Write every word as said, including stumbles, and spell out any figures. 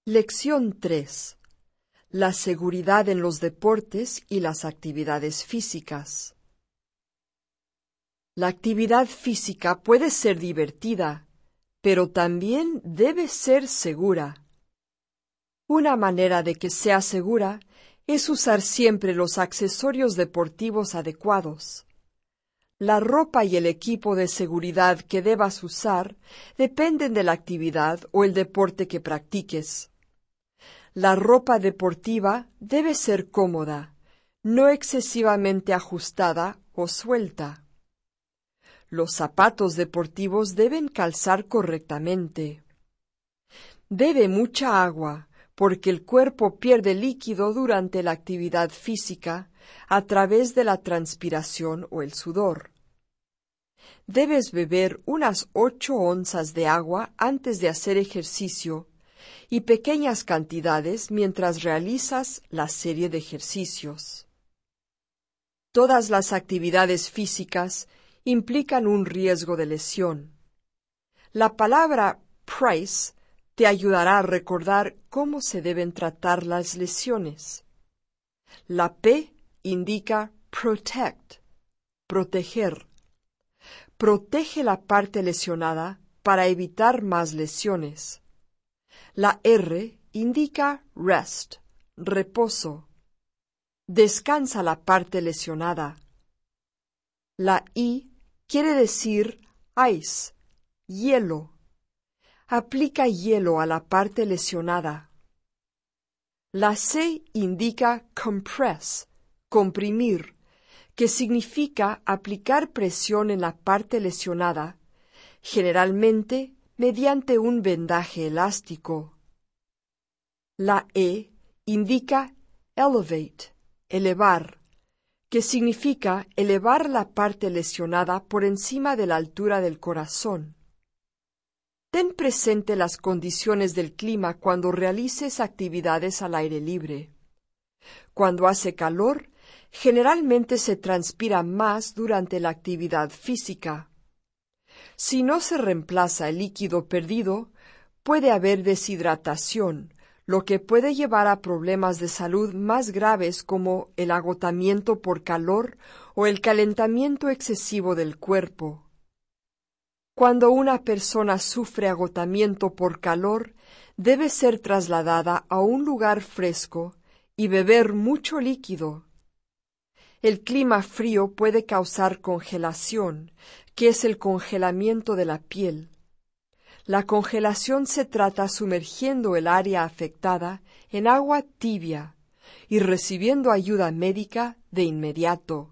Lección tres. La seguridad en los deportes y las actividades físicas. La actividad física puede ser divertida, pero también debe ser segura. Una manera de que sea segura es usar siempre los accesorios deportivos adecuados. La ropa y el equipo de seguridad que debas usar dependen de la actividad o el deporte que practiques. La ropa deportiva debe ser cómoda, no excesivamente ajustada o suelta. Los zapatos deportivos deben calzar correctamente. Bebe mucha agua, porque el cuerpo pierde líquido durante la actividad física a través de la transpiración o el sudor. Debes beber unas ocho onzas de agua antes de hacer ejercicio y pequeñas cantidades mientras realizas la serie de ejercicios. Todas las actividades físicas implican un riesgo de lesión. La palabra price te ayudará a recordar cómo se deben tratar las lesiones. La P indica protect, proteger. Protege la parte lesionada para evitar más lesiones. La R indica rest, reposo. Descansa la parte lesionada. La I quiere decir ice, hielo. Aplica hielo a la parte lesionada. La C indica compress, comprimir, que significa aplicar presión en la parte lesionada, generalmente mediante un vendaje elástico. La E indica elevate, elevar, que significa elevar la parte lesionada por encima de la altura del corazón. Ten presente las condiciones del clima cuando realices actividades al aire libre. Cuando hace calor, generalmente se transpira más durante la actividad física. Si no se reemplaza el líquido perdido, puede haber deshidratación, lo que puede llevar a problemas de salud más graves como el agotamiento por calor o el calentamiento excesivo del cuerpo. Cuando una persona sufre agotamiento por calor, debe ser trasladada a un lugar fresco y beber mucho líquido. El clima frío puede causar congelación, que es el congelamiento de la piel. La congelación se trata sumergiendo el área afectada en agua tibia y recibiendo ayuda médica de inmediato.